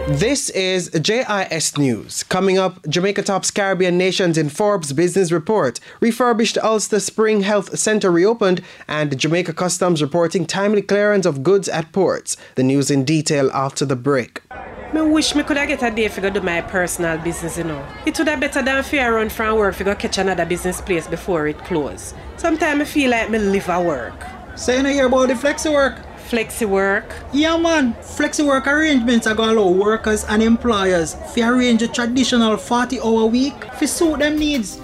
This is JIS News. Coming up, Jamaica tops Caribbean nations in Forbes Business Report. Refurbished Ulster Spring Health Centre reopened, and Jamaica Customs reporting timely clearance of goods at ports. The news in detail after the break. I wish me could have get a day to do my personal business, It would have better than fear run from work to go catch another business place before it close. Sometimes I feel like me live at work. So you know hear about the flexi work? Flexi work? Yeah man, flexi work arrangements are going to allow workers and employers to arrange a traditional 40-hour week to suit them needs.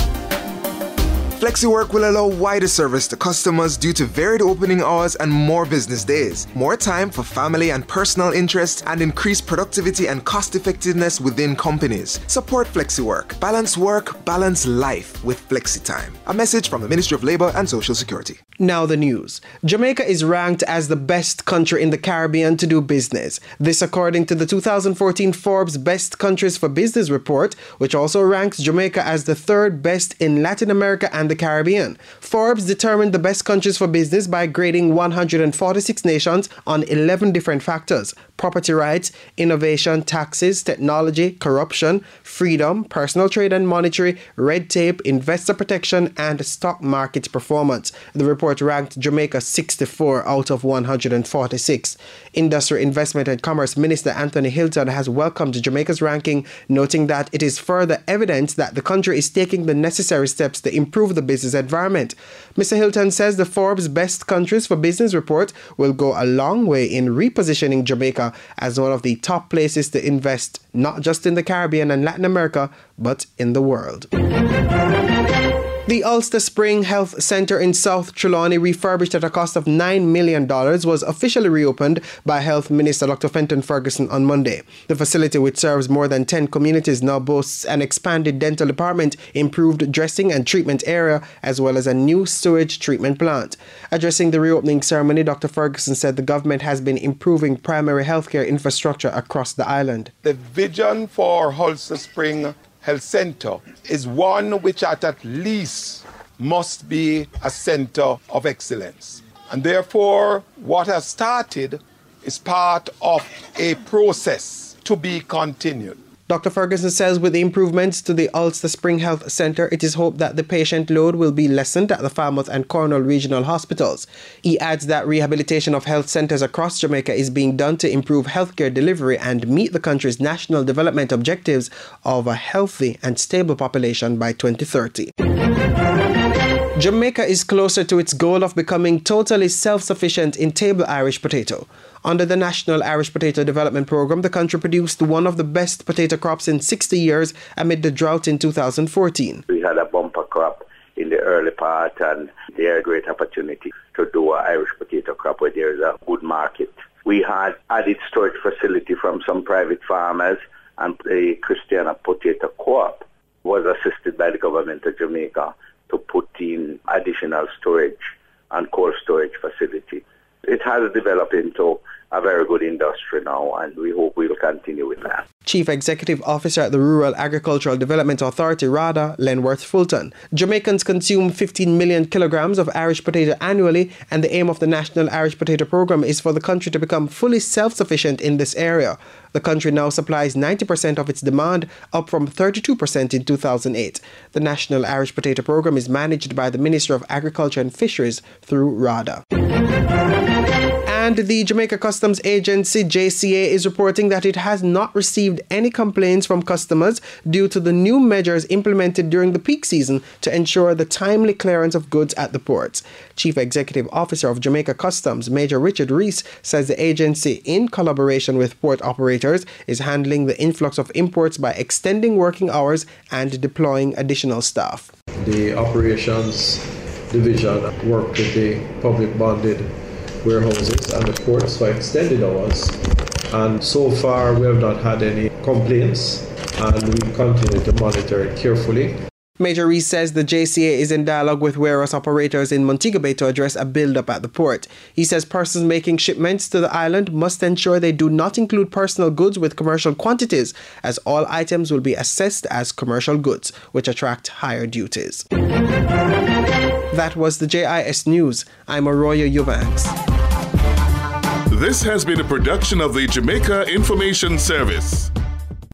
FlexiWork will allow wider service to customers due to varied opening hours and more business days, more time for family and personal interests, and increased productivity and cost effectiveness within companies. Support FlexiWork. Balance work, balance life with FlexiTime. A message from the Ministry of Labour and Social Security. Now the news. Jamaica is ranked as the best country in the Caribbean to do business. This according to the 2014 Forbes Best Countries for Business report, which also ranks Jamaica as the third best in Latin America and the Caribbean. Forbes determined the best countries for business by grading 146 nations on 11 different factors: property rights, innovation, taxes, technology, corruption, freedom, personal trade and monetary, red tape, investor protection, and stock market performance. The report ranked Jamaica 64 out of 146. Industry, Investment and Commerce Minister Anthony Hilton has welcomed Jamaica's ranking, noting that it is further evidence that the country is taking the necessary steps to improve the business environment. Mr. Hilton says the Forbes Best Countries for Business report will go a long way in repositioning Jamaica as one of the top places to invest, not just in the Caribbean and Latin America, but in the world. The Ulster Spring Health Centre in South Trelawney, refurbished at a cost of $9 million, was officially reopened by Health Minister Dr. Fenton Ferguson on Monday. The facility, which serves more than 10 communities, now boasts an expanded dental department, improved dressing and treatment area, as well as a new sewage treatment plant. Addressing the reopening ceremony, Dr. Ferguson said the government has been improving primary healthcare infrastructure across the island. The vision for Ulster Spring Health Centre is one which at least must be a centre of excellence. And therefore, what has started is part of a process to be continued. Dr. Ferguson says with the improvements to the Ulster Spring Health Centre, it is hoped that the patient load will be lessened at the Falmouth and Cornwall regional hospitals. He adds that rehabilitation of health centres across Jamaica is being done to improve healthcare delivery and meet the country's national development objectives of a healthy and stable population by 2030. Jamaica is closer to its goal of becoming totally self-sufficient in table Irish potato. Under the National Irish Potato Development Programme, the country produced one of the best potato crops in 60 years amid the drought in 2014. We had a bumper crop in the early part, and there is a great opportunity to do an Irish potato crop where there is a good market. We had added storage facility from some private farmers, and the Christiana Potato Co-op was assisted by the government of Jamaica to put in additional storage and cold storage facility. It has developed into a very good industry now, and we hope we will continue with that. Chief Executive Officer at the Rural Agricultural Development Authority, RADA, Lenworth Fulton. Jamaicans consume 15 million kilograms of Irish potato annually, and the aim of the National Irish Potato Programme is for the country to become fully self-sufficient in this area. The country now supplies 90% of its demand, up from 32% in 2008. The National Irish Potato Programme is managed by the Ministry of Agriculture and Fisheries through RADA. And the Jamaica Customs Agency, JCA, is reporting that it has not received any complaints from customers due to the new measures implemented during the peak season to ensure the timely clearance of goods at the ports. Chief Executive Officer of Jamaica Customs, Major Richard Rees, says the agency, in collaboration with port operators, is handling the influx of imports by extending working hours and deploying additional staff. The operations division worked with the public bonded warehouses and the ports for extended hours, and so far we have not had any complaints, and we continue to monitor it carefully. Major Rees says the JCA is in dialogue with warehouse operators in Montego Bay to address a build-up at the port. He says persons making shipments to the island must ensure they do not include personal goods with commercial quantities, as all items will be assessed as commercial goods, which attract higher duties. That was the JIS News. I'm Arroyo Eubanks. This has been a production of the Jamaica Information Service.